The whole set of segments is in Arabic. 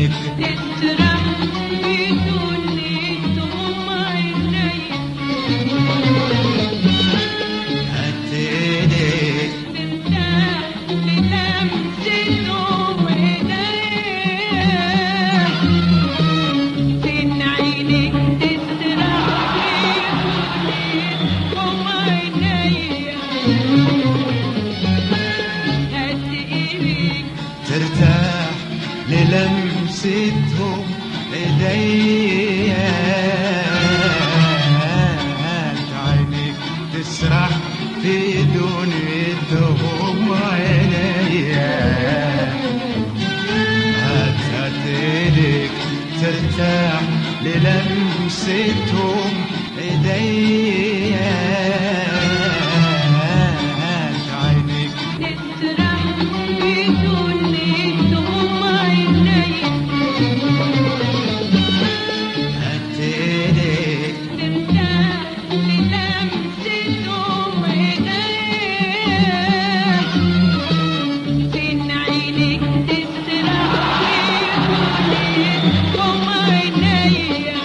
عينيك تسرح بدنيتهم عينيا هات ايديك ترتاح للمستهم ايديا فين عينيك تسرح بدنيتهم عينيا هات ايديك ترتاح للمستهم ايديا هات عينيك تسرح في دنيتهم عينيا هات ايديك ترتاح للمستهم ايديا هات عينيك تسرح بدنيتهم عينيا هات ايديك ترتاح للمستهم ايديا فين عينيك تسرح بدنيتهم عينيا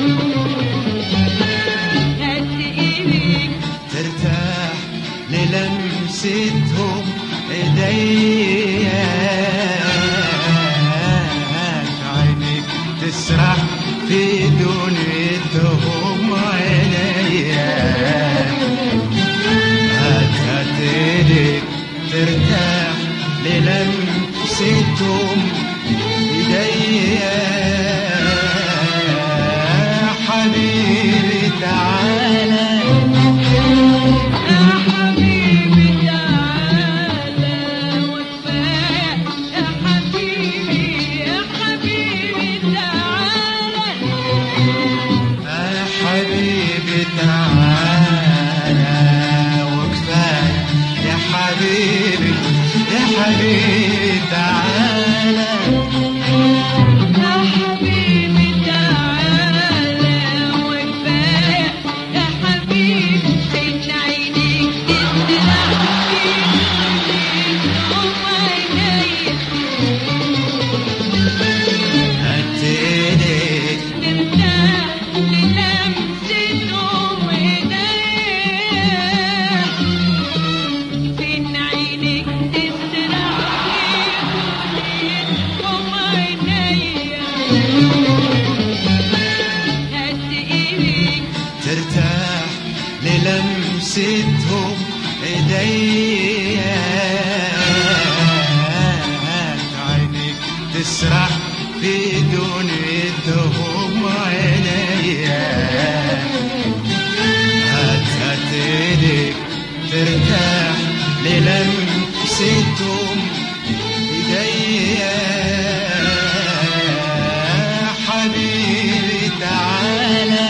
هات ايديك ترتاح للمستهم ايديا هات عينيك تسرح في دنيتهم عينيا هات ايديك ترتاح للمستهم ايديا حبيبي تعالى يا حبيبي تعالى وكفاية يا حبيبي يا حبيبي تعالى يا حبيبي تعالى وكفاية يا حبيبي يا حبيبي تعالى يا حبيبي تعالى وكفاية يا حبيبي فين عينيك تسرح بدنيتهم عينيا هات ايديك ترتاح للمستهم ايديا فين عينيك تسرح بدنيتهم عينيا هات ايديك ترتاح للمستهم ايديا هات عينيك تسرح في دنيتهم عينيا هات ايديك ترتاح للمستهم ايديا حبيبي تعالى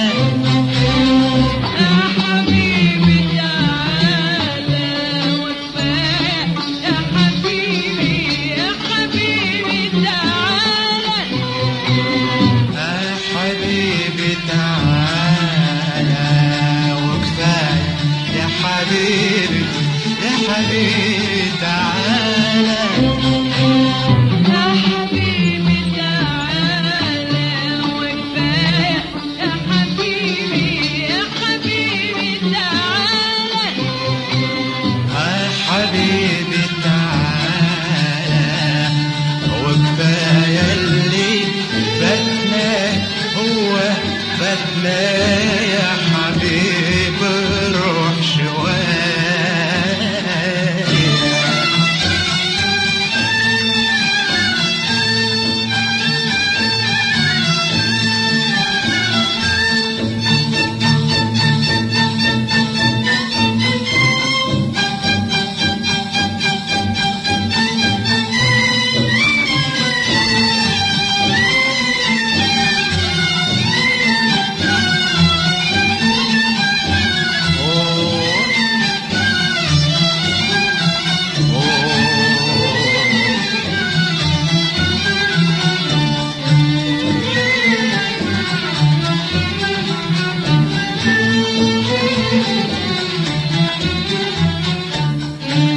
يا حبيبي تعالى وكفاية يا حبيبي يا حبيبي تعالى يا حبيبي تعالى وكفاية يا حبيبي يا حبيبي تعالى يا حبيبي تعالى وكفاية يا حبيبي يا حبيبي تعالى يا حبيبي تعالى وكفاية اللي فاتنا هو فاتنا يا حبيبي روح شوية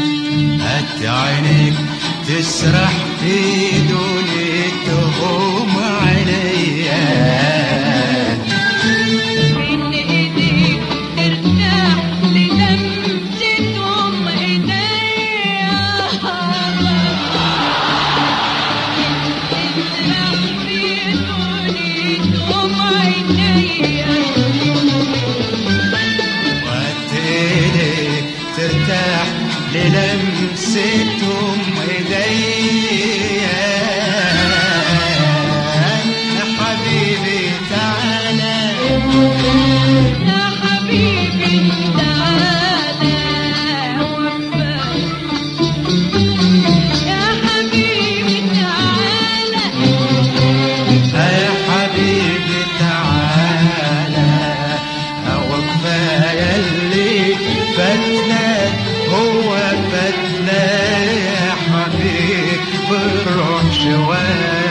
عينيك تسرح في دنيتهم وقتلك ترتاح للمستهم ايديا يا حبيبي تعالى يا حبيبي تعالى وفاك يا حبيبي تعالى يا حبيبي تعالى وكفاية اللي فاتنا هو فاتنا يا حبيبي بالروح شوية